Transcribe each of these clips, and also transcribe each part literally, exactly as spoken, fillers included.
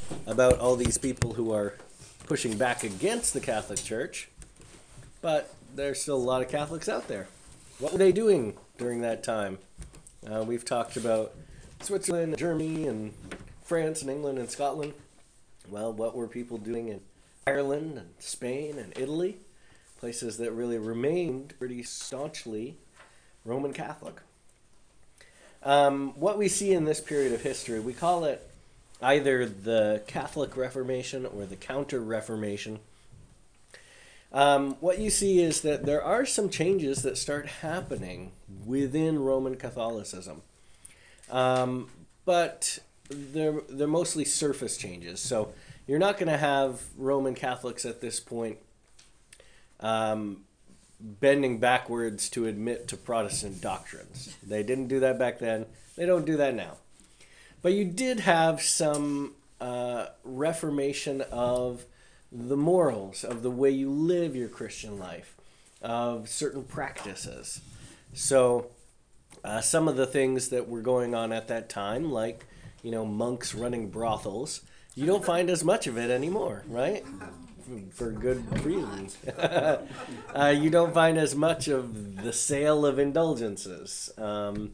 about all these people who are pushing back against the Catholic Church, but there's still a lot of Catholics out there. What were they doing during that time? Uh, we've talked about Switzerland, Germany, and France, and England, and Scotland. Well, what were people doing in Ireland, and Spain, and Italy? Places that really remained pretty staunchly Roman Catholic. Um, what we see in this period of history, we call it either the Catholic Reformation or the Counter-Reformation. Um, what you see is that there are some changes that start happening within Roman Catholicism. Um, but they're, they're mostly surface changes. So you're not going to have Roman Catholics at this point um, bending backwards to admit to Protestant doctrines. They didn't do that back then. They don't do that now. But you did have some uh, reformation of the morals, of the way you live your Christian life, of certain practices. So uh, some of the things that were going on at that time, like, you know, monks running brothels, you don't find as much of it anymore, right? For good reasons. uh, you don't find as much of the sale of indulgences. Um,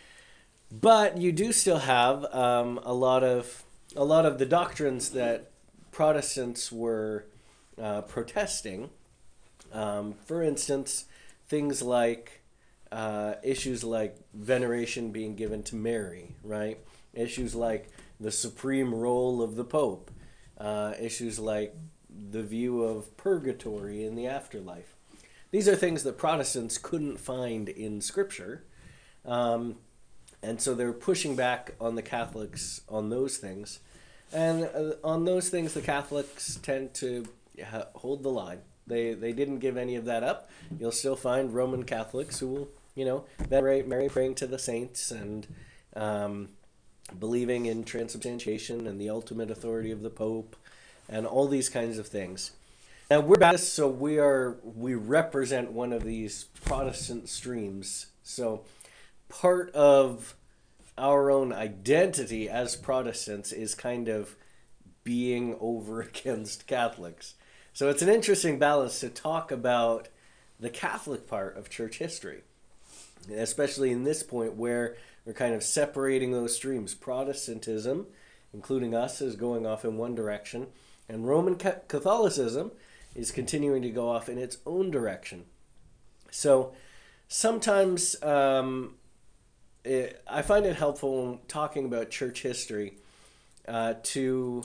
but you do still have um, a lot of a lot of the doctrines that Protestants were uh, protesting. Um, for instance, things like uh, issues like veneration being given to Mary, right? Issues like the supreme role of the Pope. Uh, issues like the view of purgatory in the afterlife. These are things that Protestants couldn't find in Scripture. Um, and so they're pushing back on the Catholics on those things. And uh, on those things, the Catholics tend to ha- hold the line. They they didn't give any of that up. You'll still find Roman Catholics who will, you know, venerate Mary, praying to the saints, and um, believing in transubstantiation and the ultimate authority of the Pope, and all these kinds of things. Now, we're Baptists, so we are we represent one of these Protestant streams. So part of our own identity as Protestants is kind of being over against Catholics. So it's an interesting balance to talk about the Catholic part of church history, especially in this point where we're kind of separating those streams. Protestantism, including us, is going off in one direction, and Roman Catholicism is continuing to go off in its own direction. So sometimes um, it, I find it helpful when talking about church history uh, to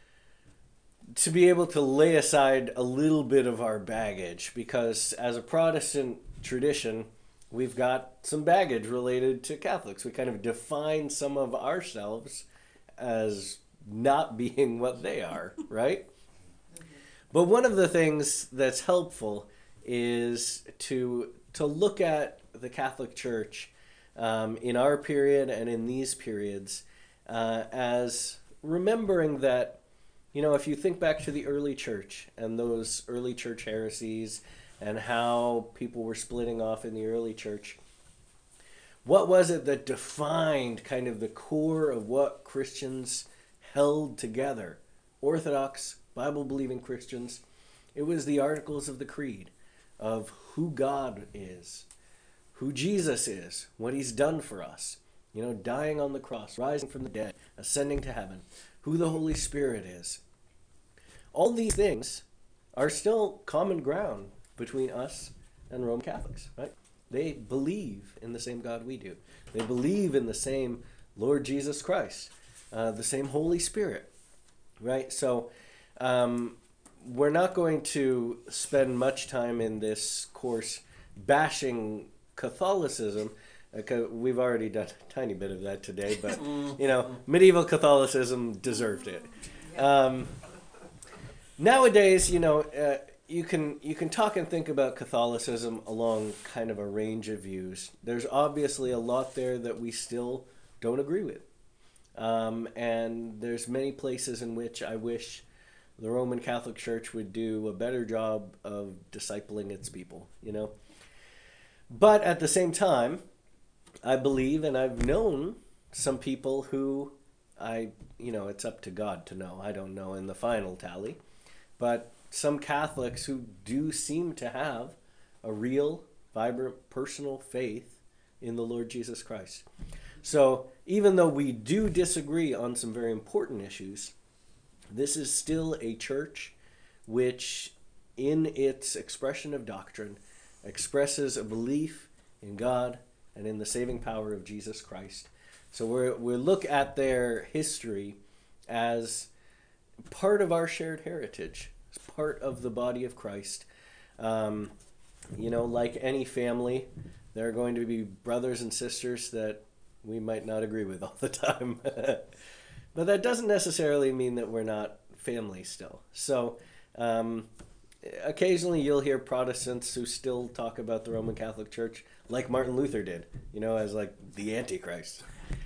to be able to lay aside a little bit of our baggage, because as a Protestant tradition, we've got some baggage related to Catholics. We kind of define some of ourselves as not being what they are, right? But one of the things that's helpful is to to look at the Catholic Church um, in our period and in these periods uh, as remembering that, you know, if you think back to the early church and those early church heresies and how people were splitting off in the early church, what was it that defined kind of the core of what Christians held together? Orthodox, Bible-believing Christians. It was the Articles of the Creed of who God is, who Jesus is, what he's done for us, you know, dying on the cross, rising from the dead, ascending to heaven, who the Holy Spirit is. All these things are still common ground between us and Roman Catholics, right? They believe in the same God we do. They believe in the same Lord Jesus Christ, uh, the same Holy Spirit, right? So um, we're not going to spend much time in this course bashing Catholicism. Uh, we've already done a tiny bit of that today, but, you know, medieval Catholicism deserved it. Um, nowadays, you know, uh, you can you can talk and think about Catholicism along kind of a range of views. There's obviously a lot there that we still don't agree with. Um, and there's many places in which I wish the Roman Catholic Church would do a better job of discipling its people, you know. But at the same time, I believe, and I've known some people who I, you know, it's up to God to know. I don't know in the final tally. But some Catholics who do seem to have a real, vibrant, personal faith in the Lord Jesus Christ. So even though we do disagree on some very important issues, this is still a church which, in its expression of doctrine, expresses a belief in God and in the saving power of Jesus Christ. So we're, we look at their history as part of our shared heritage, as part of the body of Christ. Um, you know, like any family, there are going to be brothers and sisters that we might not agree with all the time. But that doesn't necessarily mean that we're not family still. So um, occasionally you'll hear Protestants who still talk about the Roman Catholic Church like Martin Luther did, you know, as like the Antichrist.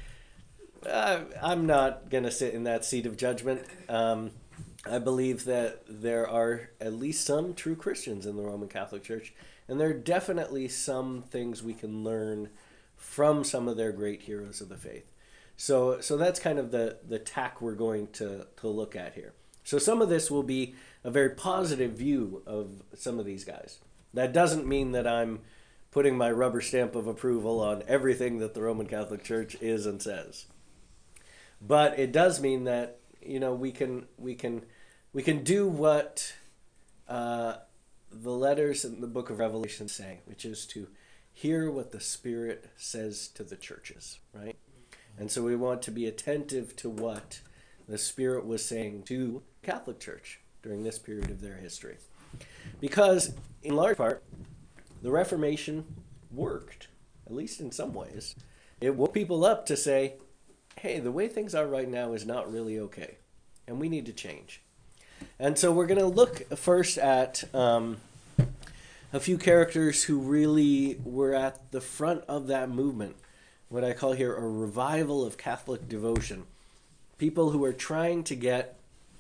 Uh, I'm not going to sit in that seat of judgment. Um, I believe that there are at least some true Christians in the Roman Catholic Church, and there are definitely some things we can learn from some of their great heroes of the faith. So so that's kind of the, the tack we're going to, to look at here. So some of this will be a very positive view of some of these guys. That doesn't mean that I'm putting my rubber stamp of approval on everything that the Roman Catholic Church is and says. But it does mean that, you know, we can we can we can do what uh, the letters in the book of Revelation say, which is to hear what the Spirit says to the churches, right? And so we want to be attentive to what the Spirit was saying to Catholic Church during this period of their history. Because, in large part, the Reformation worked, at least in some ways. It woke people up to say, hey, the way things are right now is not really okay, and we need to change. And so we're going to look first at um, a few characters who really were at the front of that movement, what I call here a revival of Catholic devotion. People who are trying to get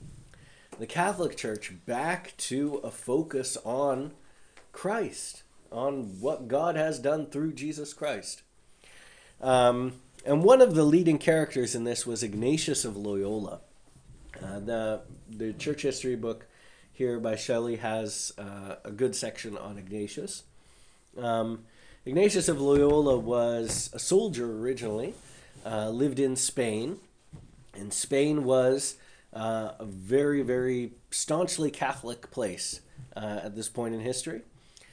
the Catholic Church back to a focus on Christ, on what God has done through Jesus Christ. Um, and one of the leading characters in this was Ignatius of Loyola. Uh, the, the church history book here by Shelley has uh, a good section on Ignatius. Um, Ignatius of Loyola was a soldier originally, uh, lived in Spain, and Spain was uh, a very, very staunchly Catholic place uh, at this point in history.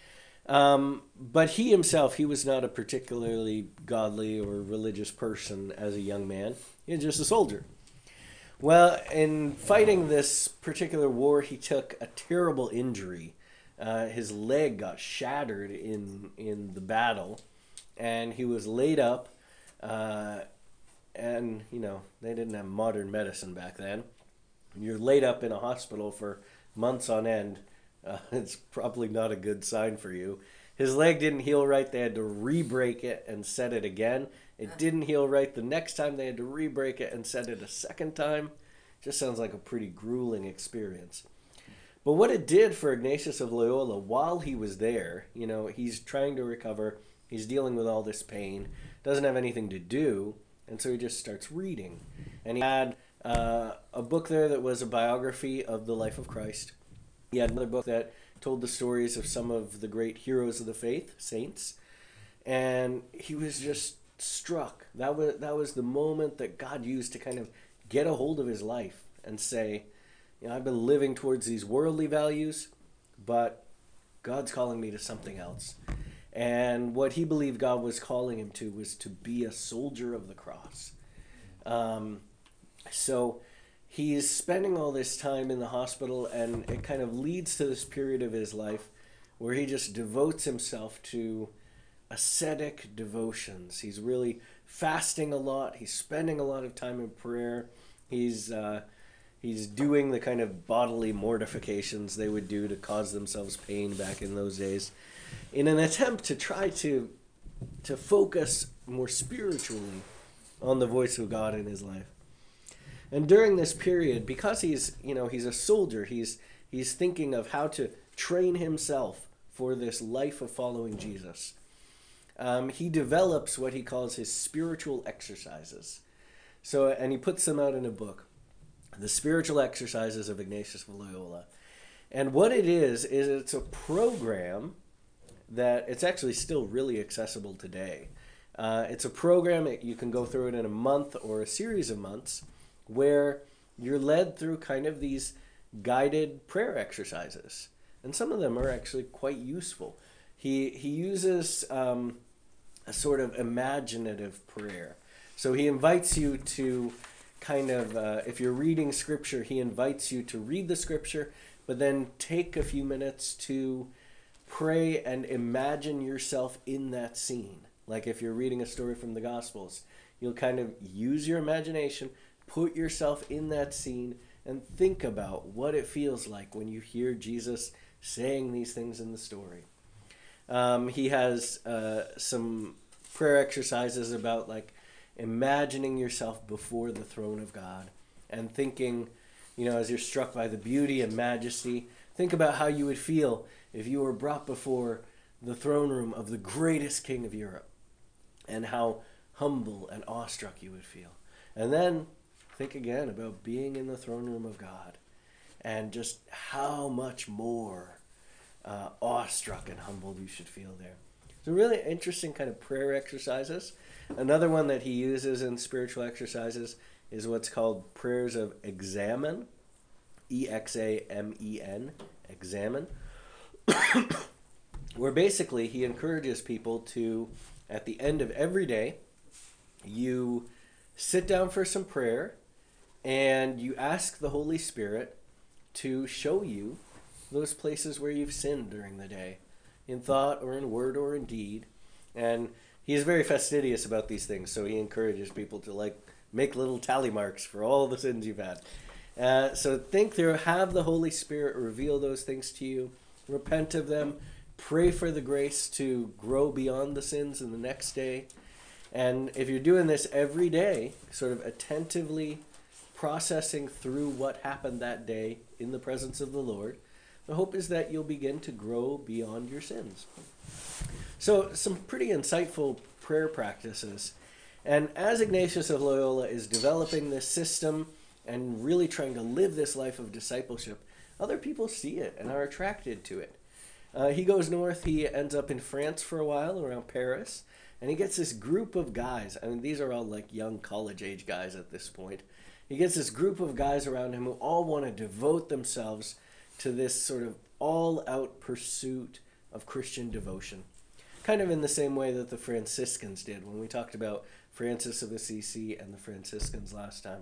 Um, but he himself, he was not a particularly godly or religious person as a young man. He was just a soldier. Well, in fighting this particular war, he took a terrible injury. Uh, his leg got shattered in in the battle, and he was laid up. Uh, and, you know, they didn't have modern medicine back then. You're laid up in a hospital for months on end. Uh, it's probably not a good sign for you. His leg didn't heal right. They had to re-break it and set it again. It didn't heal right. The next time they had to re-break it and set it a second time. Just sounds like a pretty grueling experience. But what it did for Ignatius of Loyola while he was there, you know, he's trying to recover. He's dealing with all this pain. Doesn't have anything to do. And so he just starts reading. And he had uh, a book there that was a biography of the life of Christ. He had another book that told the stories of some of the great heroes of the faith, saints. And he was just struck. That was, that was the moment that God used to kind of get a hold of his life and say, you know, I've been living towards these worldly values, but God's calling me to something else. And what he believed God was calling him to was to be a soldier of the cross. Um, so he's spending all this time in the hospital, and it kind of leads to this period of his life where he just devotes himself to ascetic devotions. He's really fasting a lot. He's spending a lot of time in prayer. He's uh, he's doing the kind of bodily mortifications they would do to cause themselves pain back in those days, in an attempt to try to to focus more spiritually on the voice of God in his life. And during this period, because he's you know he's a soldier, he's he's thinking of how to train himself for this life of following Jesus. Um, he develops what he calls his spiritual exercises. So, and he puts them out in a book, The Spiritual Exercises of Ignatius of Loyola. And what it is, is it's a program that it's actually still really accessible today. Uh, it's a program, that you can go through it in a month or a series of months, where you're led through kind of these guided prayer exercises. And some of them are actually quite useful. He, he uses um, a sort of imaginative prayer. So he invites you to kind of, uh, if you're reading scripture, he invites you to read the scripture, but then take a few minutes to pray and imagine yourself in that scene. Like if you're reading a story from the Gospels, you'll kind of use your imagination, put yourself in that scene, and think about what it feels like when you hear Jesus saying these things in the story. Um, he has uh, some prayer exercises about like imagining yourself before the throne of God and thinking, you know, as you're struck by the beauty and majesty, think about how you would feel if you were brought before the throne room of the greatest king of Europe, and how humble and awestruck you would feel. And then think again about being in the throne room of God and just how much more uh, awestruck and humbled you should feel there. So really interesting kind of prayer exercises. Another one that he uses in spiritual exercises is what's called prayers of examen, E X A M E N, examen, where basically he encourages people to, at the end of every day, you sit down for some prayer and you ask the Holy Spirit to show you those places where you've sinned during the day, in thought or in word or in deed. And he is very fastidious about these things, so he encourages people to like make little tally marks for all the sins you've had. Uh, so think through, have the Holy Spirit reveal those things to you, repent of them, pray for the grace to grow beyond the sins in the next day. And if you're doing this every day, sort of attentively processing through what happened that day in the presence of the Lord, the hope is that you'll begin to grow beyond your sins. So some pretty insightful prayer practices. And as Ignatius of Loyola is developing this system and really trying to live this life of discipleship, other people see it and are attracted to it. Uh, he goes north, he ends up in France for a while, around Paris, and he gets this group of guys. I mean, these are all like young college-age guys at this point. He gets this group of guys around him who all want to devote themselves to this sort of all-out pursuit of Christian devotion. Kind of in the same way that the Franciscans did when we talked about Francis of Assisi and the Franciscans last time.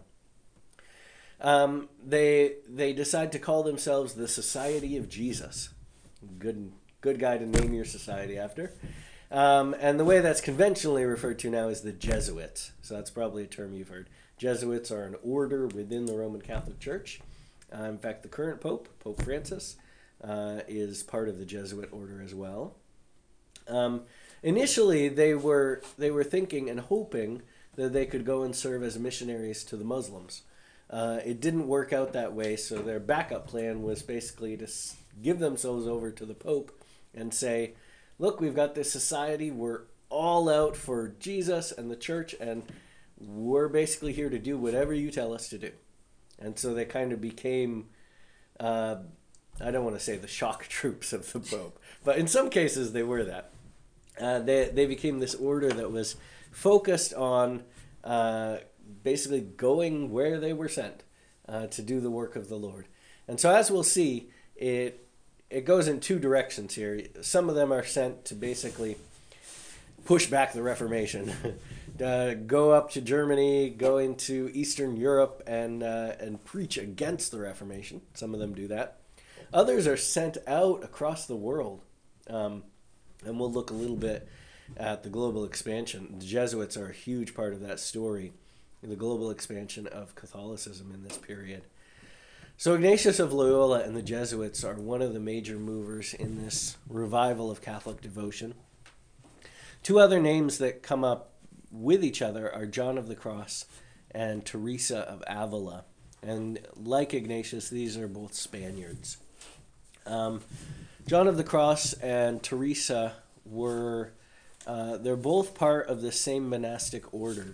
Um, they they decide to call themselves the Society of Jesus. Good good guy to name your society after. Um, and the way that's conventionally referred to now is the Jesuits. So that's probably a term you've heard. Jesuits are an order within the Roman Catholic Church. Uh, in fact, the current Pope, Pope Francis, uh, is part of the Jesuit order as well. Um, initially, they were they were thinking and hoping that they could go and serve as missionaries to the Muslims. Uh, it didn't work out that way, so their backup plan was basically to give themselves over to the Pope and say, look, we've got this society, we're all out for Jesus and the church, and we're basically here to do whatever you tell us to do. And so they kind of became, uh, I don't want to say the shock troops of the Pope, but in some cases they were that. Uh, they, they became this order that was focused on uh, basically going where they were sent uh, to do the work of the Lord. And so as we'll see, it it goes in two directions here. Some of them are sent to basically push back the Reformation, uh, go up to Germany, go into Eastern Europe, and uh, and preach against the Reformation. Some of them do that. Others are sent out across the world, um, and we'll look a little bit at the global expansion. The Jesuits are a huge part of that story, the global expansion of Catholicism in this period. So Ignatius of Loyola and the Jesuits are one of the major movers in this revival of Catholic devotion. Two other names that come up with each other are John of the Cross and Teresa of Avila. And like Ignatius, these are both Spaniards. Um, John of the Cross and Teresa were, uh, they're both part of the same monastic order.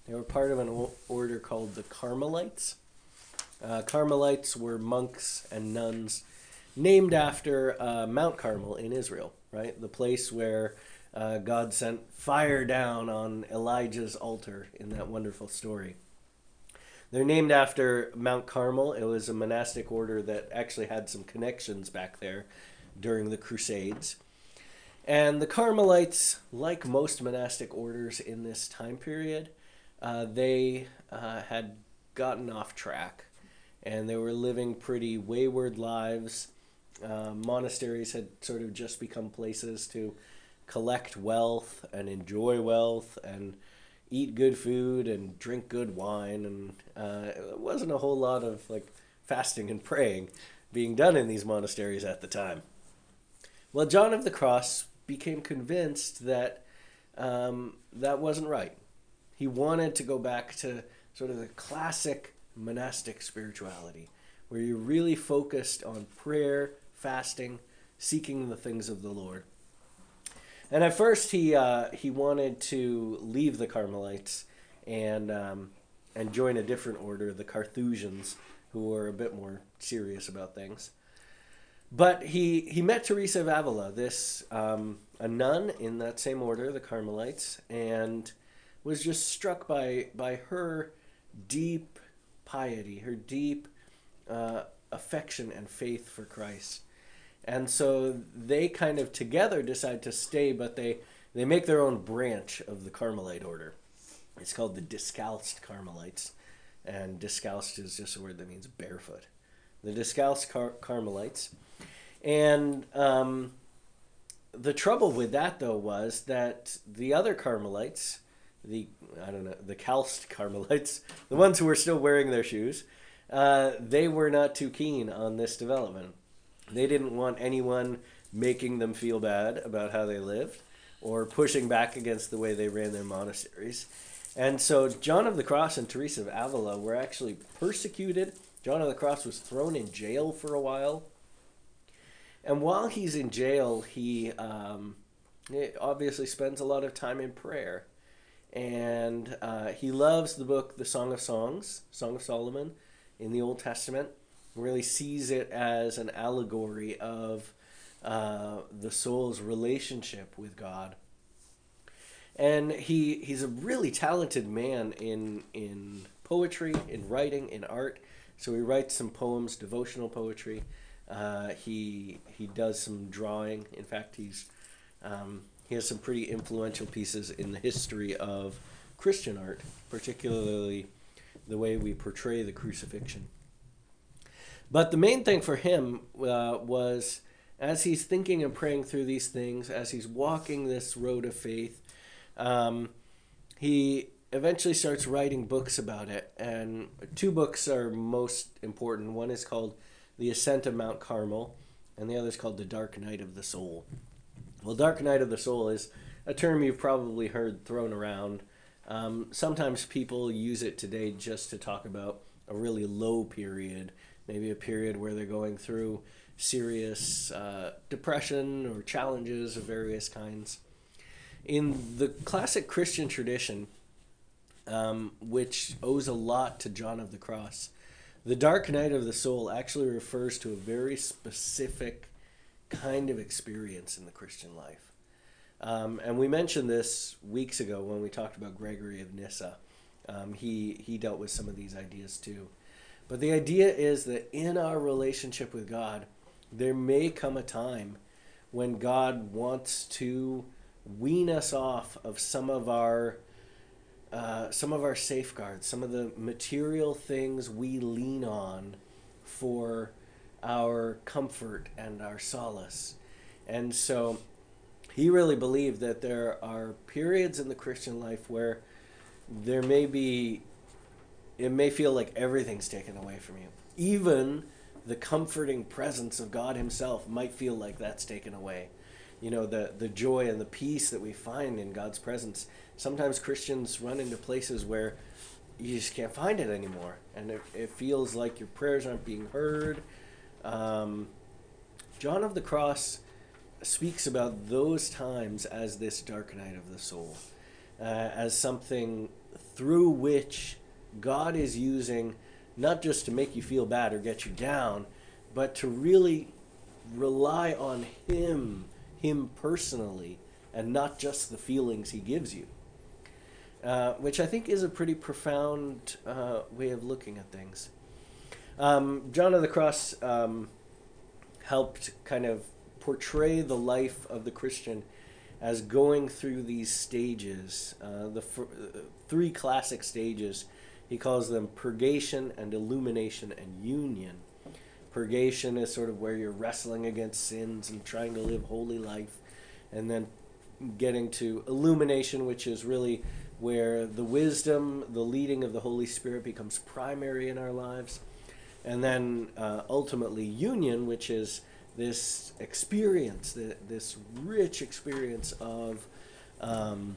They were part of an o- order called the Carmelites. Uh, Carmelites were monks and nuns named after uh, Mount Carmel in Israel, right? The place where uh, God sent fire down on Elijah's altar in that wonderful story. They're named after Mount Carmel. It was a monastic order that actually had some connections back there during the Crusades. And the Carmelites, like most monastic orders in this time period, uh, they uh, had gotten off track and they were living pretty wayward lives. Uh, monasteries had sort of just become places to collect wealth and enjoy wealth and eat good food and drink good wine, and uh, there wasn't a whole lot of like fasting and praying being done in these monasteries at the time. Well, John of the Cross became convinced that um, that wasn't right. He wanted to go back to sort of the classic monastic spirituality, where you're really focused on prayer, fasting, seeking the things of the Lord. And at first, he uh, he wanted to leave the Carmelites and um, and join a different order, the Carthusians, who were a bit more serious about things. But he he met Teresa of Avila, this um, a nun in that same order, the Carmelites, and was just struck by by her deep piety, her deep uh, affection and faith for Christ. And so they kind of together decide to stay, but they, they make their own branch of the Carmelite order. It's called the Discalced Carmelites. And discalced is just a word that means barefoot. The Discalced Car- Carmelites. And um, the trouble with that, though, was that the other Carmelites, the, I don't know, the calced Carmelites, the ones who were still wearing their shoes, uh, they were not too keen on this development. They didn't want anyone making them feel bad about how they lived or pushing back against the way they ran their monasteries. And so John of the Cross and Teresa of Avila were actually persecuted. John of the Cross was thrown in jail for a while. And while he's in jail, he um, obviously spends a lot of time in prayer. And uh, he loves the book, The Song of Songs, Song of Solomon in the Old Testament. Really sees it as an allegory of uh, the soul's relationship with God. And he he's a really talented man in in poetry, in writing, in art. So he writes some poems, devotional poetry. Uh, he he does some drawing. In fact, he's um, he has some pretty influential pieces in the history of Christian art, particularly the way we portray the crucifixion. But the main thing for him uh, was, as he's thinking and praying through these things, as he's walking this road of faith, um, he eventually starts writing books about it. And two books are most important. One is called The Ascent of Mount Carmel, and the other is called The Dark Night of the Soul. Well, Dark Night of the Soul is a term you've probably heard thrown around. Um, sometimes people use it today just to talk about a really low period, maybe a period where they're going through serious uh, depression or challenges of various kinds. In the classic Christian tradition, um, which owes a lot to John of the Cross, the dark night of the soul actually refers to a very specific kind of experience in the Christian life. Um, and we mentioned this weeks ago when we talked about Gregory of Nyssa. Um, he, he dealt with some of these ideas too. But the idea is that in our relationship with God, there may come a time when God wants to wean us off of some of our uh, some of our safeguards, some of the material things we lean on for our comfort and our solace. And so he really believed that there are periods in the Christian life where there may be it may feel like everything's taken away from you. Even the comforting presence of God himself might feel like that's taken away. You know, the, the joy and the peace that we find in God's presence. Sometimes Christians run into places where you just can't find it anymore. And it, it feels like your prayers aren't being heard. Um, John of the Cross speaks about those times as this dark night of the soul, uh, as something through which God is using not just to make you feel bad or get you down, but to really rely on Him, Him personally, and not just the feelings He gives you. Uh, which I think is a pretty profound uh, way of looking at things. Um, John of the Cross um, helped kind of portray the life of the Christian as going through these stages, uh, the f- three classic stages. He calls them purgation and illumination and union. Purgation is sort of where you're wrestling against sins and trying to live holy life, and then getting to illumination, which is really where the wisdom, the leading of the Holy Spirit becomes primary in our lives. And then uh, ultimately union, which is this experience, this rich experience of um,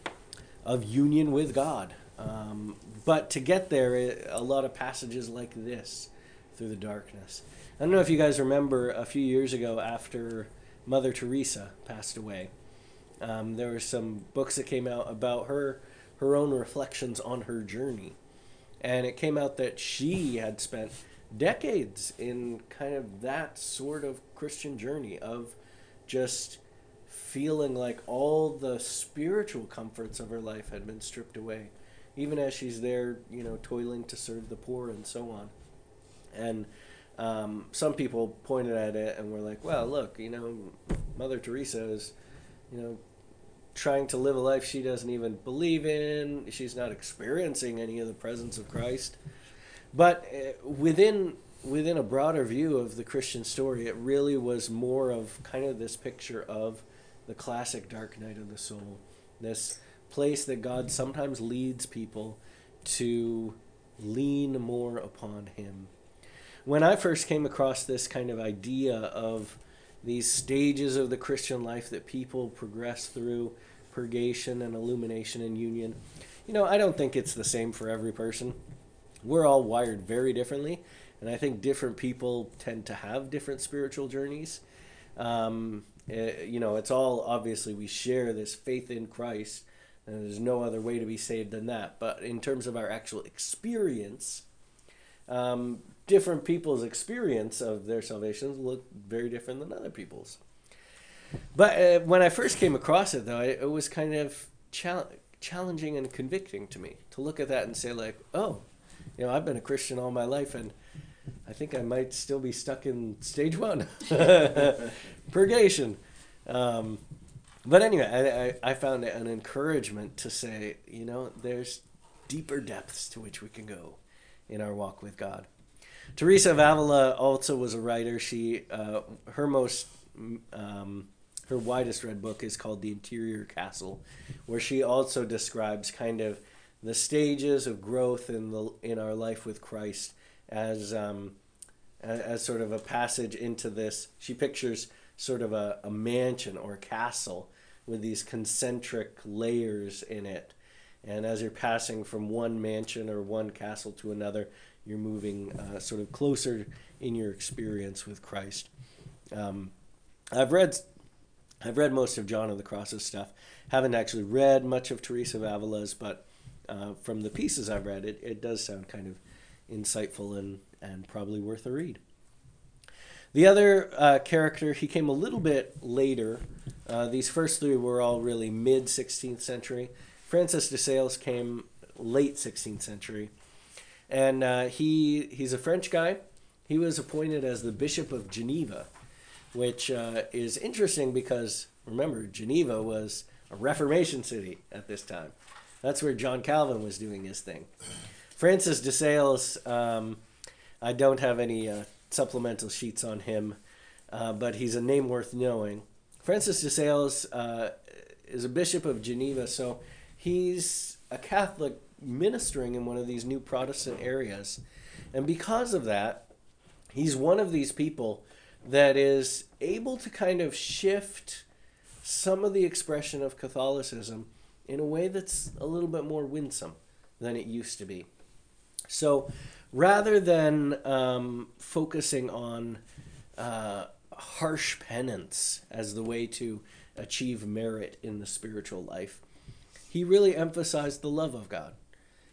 of union with God. Um, but to get there, a lot of passages like this, through the darkness. I don't know if you guys remember a few years ago after Mother Teresa passed away. Um, there were some books that came out about her, her own reflections on her journey. And it came out that she had spent decades in kind of that sort of Christian journey of just feeling like all the spiritual comforts of her life had been stripped away, even as she's there, you know, toiling to serve the poor and so on. And um, some people pointed at it and were like, well, look, you know, Mother Teresa is, you know, trying to live a life she doesn't even believe in. She's not experiencing any of the presence of Christ. But uh, within within a broader view of the Christian story, it really was more of kind of this picture of the classic dark night of the soul, this place that God sometimes leads people to lean more upon Him. When I first came across this kind of idea of these stages of the Christian life that people progress through, purgation and illumination and union, you know, I don't think it's the same for every person. We're all wired very differently, and I think different people tend to have different spiritual journeys. Um, it, you know, it's all, obviously, we share this faith in Christ, and there's no other way to be saved than that. But in terms of our actual experience, um, different people's experience of their salvations look very different than other people's. But uh, when I first came across it, though, it, it was kind of chal- challenging and convicting to me to look at that and say, like, oh, you know, I've been a Christian all my life, and I think I might still be stuck in stage one, purgation. Um, but anyway, I, I, I found an encouragement to say, you know, there's deeper depths to which we can go in our walk with God. Teresa of Avila also was a writer. She, uh, her most, um, her widest read book is called The Interior Castle, where she also describes kind of the stages of growth in the in our life with Christ as um, as, as sort of a passage into this. She pictures sort of a, a mansion or a castle with these concentric layers in it. And as you're passing from one mansion or one castle to another, you're moving uh, sort of closer in your experience with Christ. Um, I've read I've read most of John of the Cross's stuff. Haven't actually read much of Teresa of Avila's, but uh, from the pieces I've read, it, it does sound kind of insightful and, and probably worth a read. The other uh, character, he came a little bit later. Uh, these first three were all really mid-sixteenth century. Francis de Sales came late sixteenth century. And uh, he he's a French guy. He was appointed as the Bishop of Geneva, which uh, is interesting because, remember, Geneva was a Reformation city at this time. That's where John Calvin was doing his thing. Francis de Sales, um, I don't have any uh, supplemental sheets on him, uh, but he's a name worth knowing. Francis de Sales uh, is a Bishop of Geneva, so he's a Catholic ministering in one of these new Protestant areas. And because of that, he's one of these people that is able to kind of shift some of the expression of Catholicism in a way that's a little bit more winsome than it used to be. So rather than um, focusing on uh, harsh penance as the way to achieve merit in the spiritual life, he really emphasized the love of God.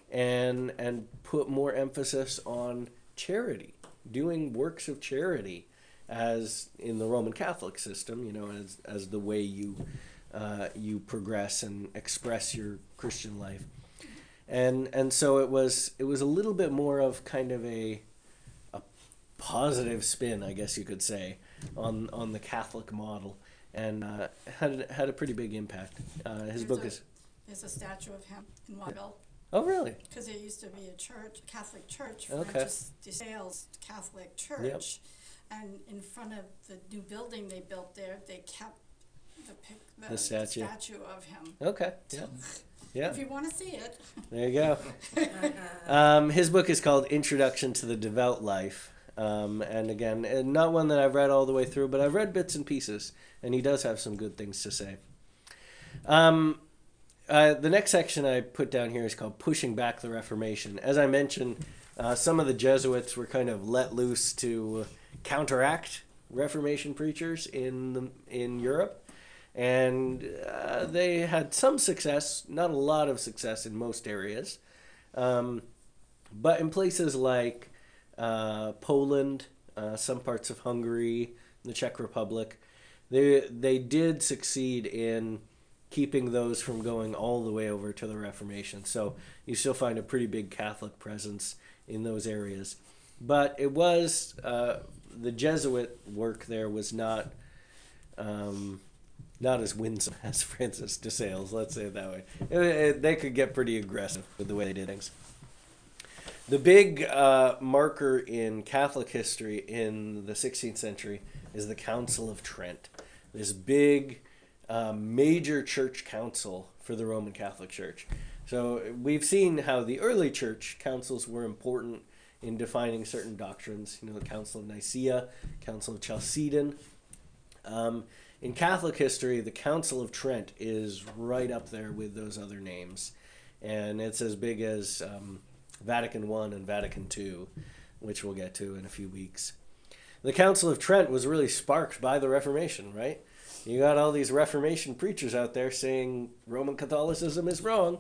and and put more emphasis on charity, doing works of charity, as in the Roman Catholic system, you know, as as the way you uh, you progress and express your Christian life. And and so it was it was a little bit more of kind of a a positive spin, I guess you could say, on on the Catholic model, and uh, had had a pretty big impact. Uh, his There's book a, is. There's a statue of him in Waterville. Oh, really? Because there used to be a church, a Catholic church, Okay. Francis de Sales Catholic Church. And in front of the new building they built there, they kept the, pic, the, The statue. the statue of him. Okay. Yeah. Yeah. If you want to see it. There you go. Um, his book is called Introduction to the Devout Life. Um, and again, uh, not one that I've read all the way through, but I've read bits and pieces, and he does have some good things to say. Um, uh, the next section I put down here is called Pushing Back the Reformation. As I mentioned, uh, some of the Jesuits were kind of let loose to counteract Reformation preachers in the, in Europe. And uh, they had some success, not a lot of success in most areas. Um, but in places like uh, Poland, uh, some parts of Hungary, the Czech Republic, they they did succeed in keeping those from going all the way over to the Reformation. So you still find a pretty big Catholic presence in those areas. But it was, uh, the Jesuit work there was not... Um, Not as winsome as Francis de Sales, let's say it that way. It, it, they could get pretty aggressive with the way they did things. The big uh, marker in Catholic history in the sixteenth century is the Council of Trent. This big, uh, major church council for the Roman Catholic Church. So we've seen how the early church councils were important in defining certain doctrines. You know, the Council of Nicaea, Council of Chalcedon. Um, In Catholic history, the Council of Trent is right up there with those other names. And it's as big as um, Vatican One and Vatican Two, which we'll get to in a few weeks. The Council of Trent was really sparked by the Reformation, right? You got all these Reformation preachers out there saying Roman Catholicism is wrong.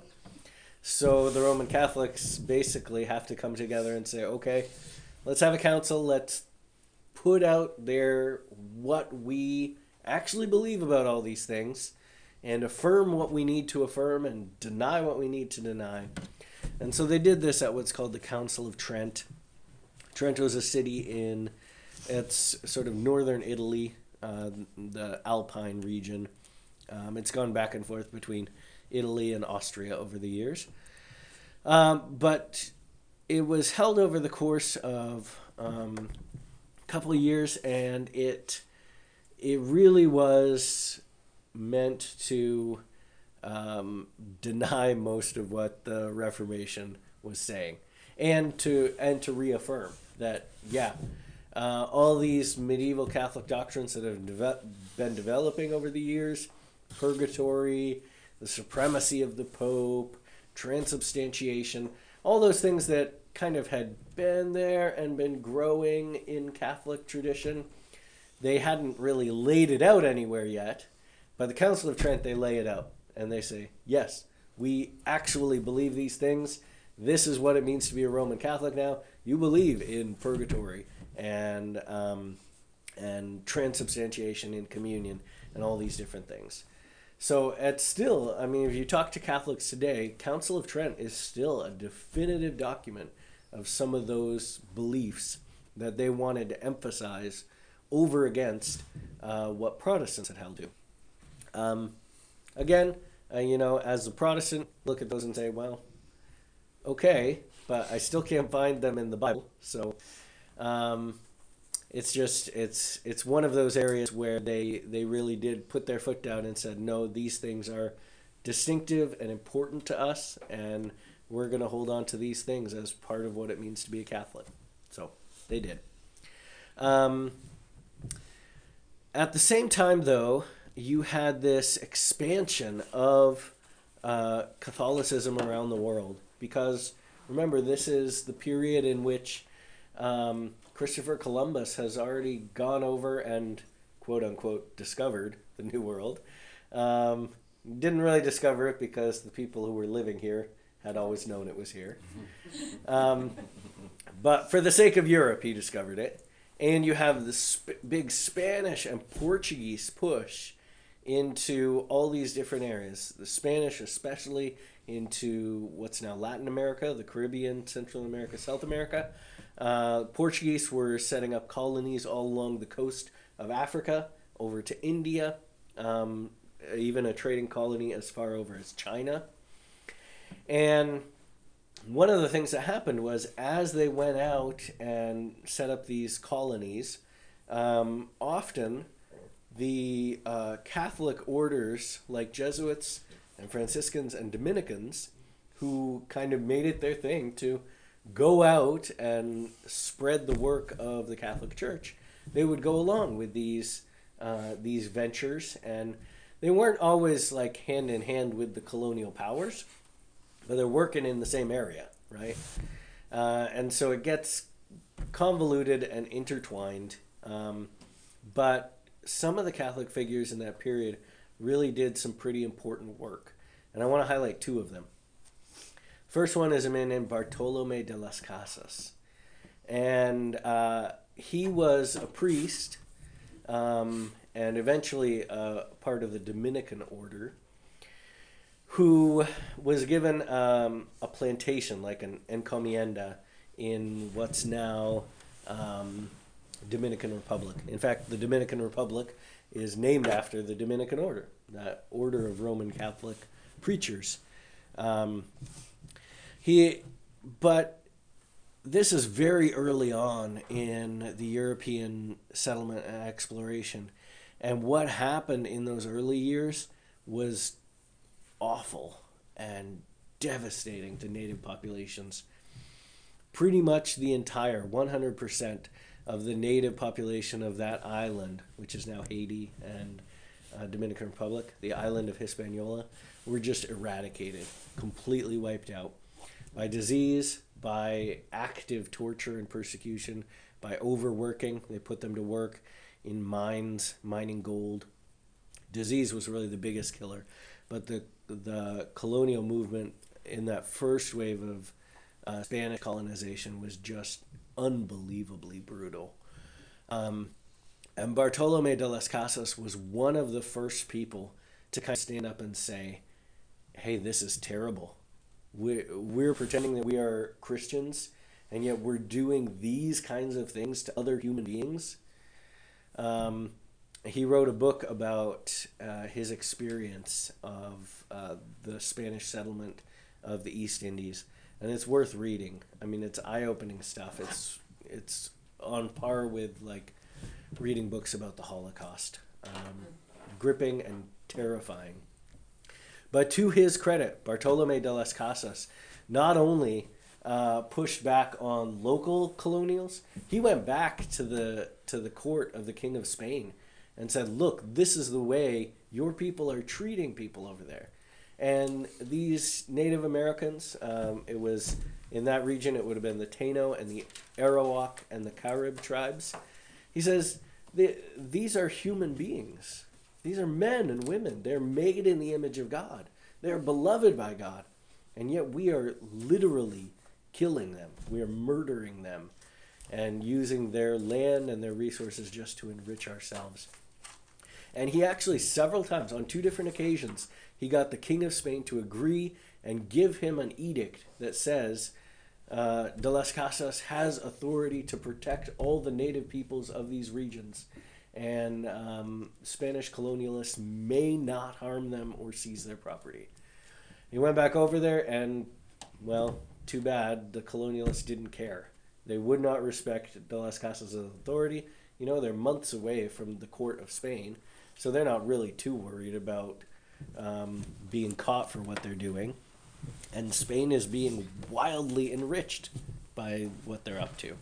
So the Roman Catholics basically have to come together and say, okay, let's have a council. Let's put out there what we actually believe about all these things and affirm what we need to affirm and deny what we need to deny. And so they did this at what's called the Council of Trent. Trent was a city in, it's sort of northern Italy, uh, the Alpine region. Um, it's gone back and forth between Italy and Austria over the years. Um, but it was held over the course of um, a couple of years, and it it really was meant to um, deny most of what the Reformation was saying, and to and to reaffirm that, yeah, uh, all these medieval Catholic doctrines that have deve- been developing over the years, purgatory, the supremacy of the Pope, transubstantiation, all those things that kind of had been there and been growing in Catholic tradition, they hadn't really laid it out anywhere yet. By the Council of Trent, they lay it out. And they say, yes, we actually believe these things. This is what it means to be a Roman Catholic now. You believe in purgatory and um, and transubstantiation in communion and all these different things. So it's still, I mean, if you talk to Catholics today, Council of Trent is still a definitive document of some of those beliefs that they wanted to emphasize over against uh, what Protestants had held to. Um, again, uh, you know, as a Protestant, look at those and say, well, okay, but I still can't find them in the Bible. So um, it's just, it's it's one of those areas where they, they really did put their foot down and said, no, these things are distinctive and important to us, and we're going to hold on to these things as part of what it means to be a Catholic. So they did. Um, at the same time, though, you had this expansion of uh, Catholicism around the world, because remember, this is the period in which um, Christopher Columbus has already gone over and quote unquote discovered the New World. Um, didn't really discover it because the people who were living here had always known it was here. Um, but for the sake of Europe, he discovered it. And you have this sp- big Spanish and Portuguese push into all these different areas. The Spanish especially into what's now Latin America, the Caribbean, Central America, South America. Uh, Portuguese were setting up colonies all along the coast of Africa, over to India, um, even a trading colony as far over as China. And one of the things that happened was as they went out and set up these colonies, um, often the uh, Catholic orders like Jesuits and Franciscans and Dominicans, who kind of made it their thing to go out and spread the work of the Catholic Church, they would go along with these uh, these ventures, and they weren't always like hand in hand with the colonial powers, but they're working in the same area, right? Uh, and so it gets convoluted and intertwined. Um, but some of the Catholic figures in that period really did some pretty important work. And I want to highlight two of them. First one is a man named Bartolome de las Casas. And uh, he was a priest um, and eventually a part of the Dominican order, who was given um, a plantation, like an encomienda, in what's now um, Dominican Republic. In fact, the Dominican Republic is named after the Dominican order, that order of Roman Catholic preachers. Um, he, but this is very early on in the European settlement and exploration. And what happened in those early years was awful and devastating to native populations. Pretty much the entire one hundred percent of the native population of that island, which is now Haiti and uh, Dominican Republic, the island of Hispaniola, were just eradicated, completely wiped out by disease, by active torture and persecution, by overworking. They put them to work in mines, mining gold. Disease was really the biggest killer. But the the colonial movement in that first wave of uh, Spanish colonization was just unbelievably brutal. Um, and Bartolome de las Casas was one of the first people to kind of stand up and say, hey, this is terrible. We're, we're pretending that we are Christians, and yet we're doing these kinds of things to other human beings. Um, he wrote a book about uh, his experience of uh, the Spanish settlement of the East Indies, and it's worth reading. I mean, it's eye-opening stuff. It's it's on par with like reading books about the Holocaust, um, gripping and terrifying. But to his credit, Bartolome de las Casas not only uh, pushed back on local colonials, he went back to the to the court of the King of Spain and said, look, this is the way your people are treating people over there. And these Native Americans, um, it was in that region, it would have been the Taino and the Arawak and the Carib tribes. He says, these are human beings. These are men and women. They're made in the image of God. They're beloved by God. And yet we are literally killing them. We are murdering them and using their land and their resources just to enrich ourselves. And he actually, several times, on two different occasions, he got the King of Spain to agree and give him an edict that says uh, de las Casas has authority to protect all the native peoples of these regions. And um, Spanish colonialists may not harm them or seize their property. He went back over there and, well, too bad, the colonialists didn't care. They would not respect de las Casas' authority. You know, they're months away from the court of Spain, so they're not really too worried about um, being caught for what they're doing. And Spain is being wildly enriched by what they're up to.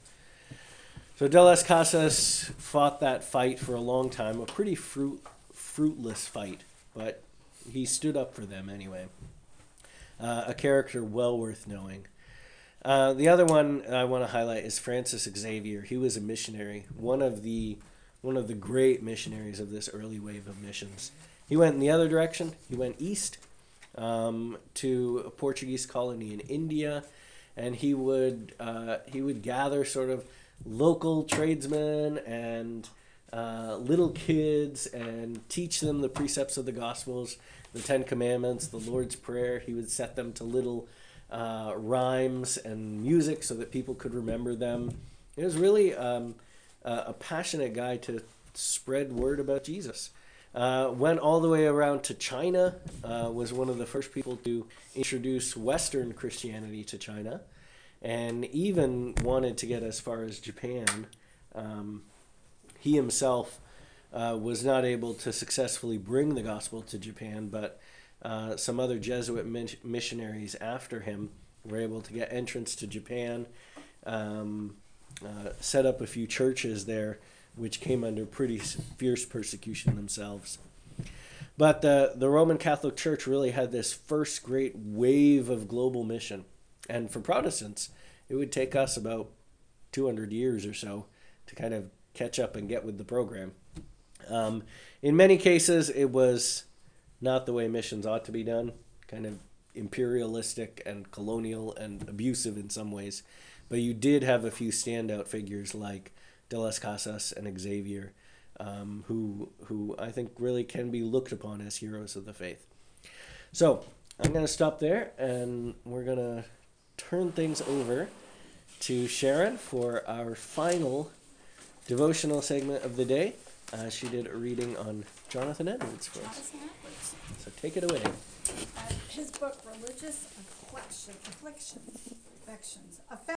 So de las Casas fought that fight for a long time, a pretty fruit, fruitless fight, but he stood up for them anyway. Uh, a character well worth knowing. Uh, the other one I want to highlight is Francis Xavier. He was a missionary, one of the one of the great missionaries of this early wave of missions. He went in the other direction. He went east, um, to a Portuguese colony in India, and he would uh, he would gather sort of local tradesmen and uh, little kids and teach them the precepts of the Gospels, the Ten Commandments, the Lord's Prayer. He would set them to little uh, rhymes and music so that people could remember them. It was really um, a, a passionate guy to spread word about Jesus. Uh, went all the way around to China, uh, was one of the first people to introduce Western Christianity to China, and even wanted to get as far as Japan. Um, he himself uh, was not able to successfully bring the gospel to Japan, but uh, some other Jesuit min- missionaries after him were able to get entrance to Japan, um, uh, set up a few churches there, which came under pretty fierce persecution themselves. But the, the Roman Catholic Church really had this first great wave of global mission. And for Protestants, it would take us about two hundred years or so to kind of catch up and get with the program. Um, in many cases, it was not the way missions ought to be done, kind of imperialistic and colonial and abusive in some ways. But you did have a few standout figures like De las Casas and Xavier, um, who who I think really can be looked upon as heroes of the faith. So I'm going to stop there, and we're going to turn things over to Sharon for our final devotional segment of the day. Uh, she did a reading on Jonathan Edwards for us. Jonathan Edwards. So take it away. Uh, his book, Religious Affliction, Afflictions, Affections,